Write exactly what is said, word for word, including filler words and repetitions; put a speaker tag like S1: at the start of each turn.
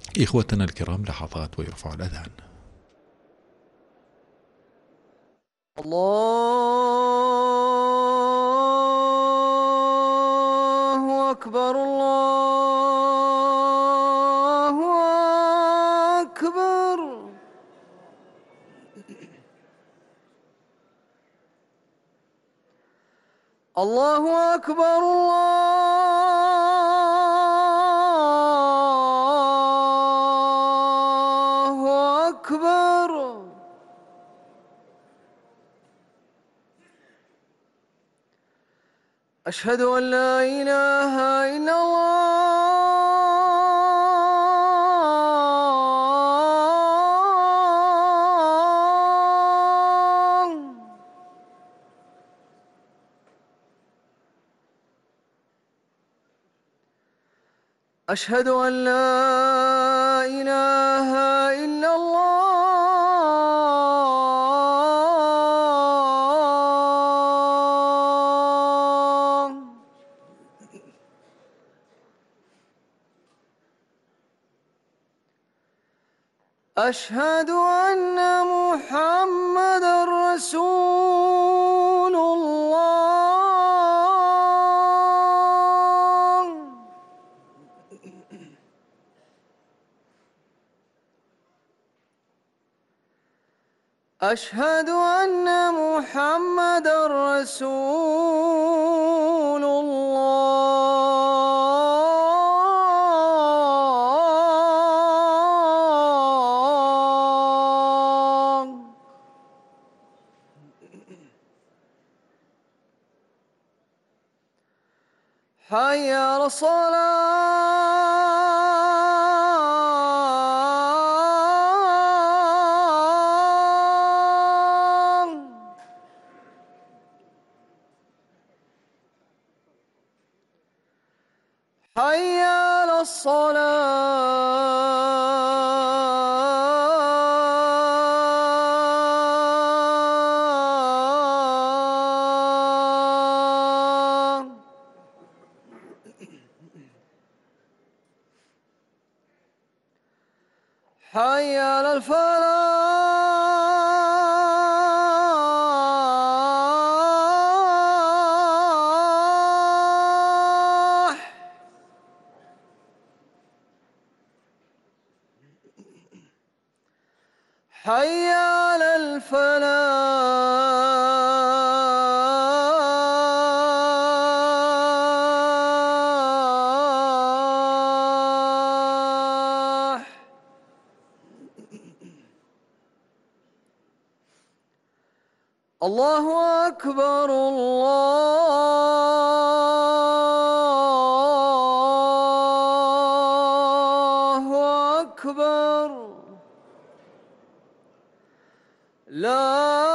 S1: إخوتنا الكرام لحظات ويرفع الأذان.
S2: الله أكبر الله أكبر. الله أكبر الله أكبر. أشهد أن لا إله إلا الله. أشهد أن لا إله إلا الله. أشهد أن محمدًا رسول الله. أشهد أن محمدًا رسول الله. حي على الصلاة. حي على الصلاة. حي على الفلاح. حي على الفلاح. الله أكبر الله أكبر. لا